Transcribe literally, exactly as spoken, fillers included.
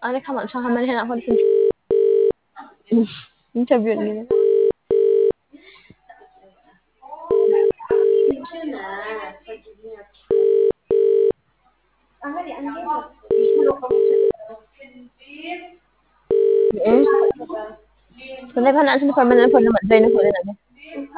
Anh không làm sao hai mươi hai không interview ni. Hmm. Kung may panaan sa permanent phone naman, dahil na phone natin.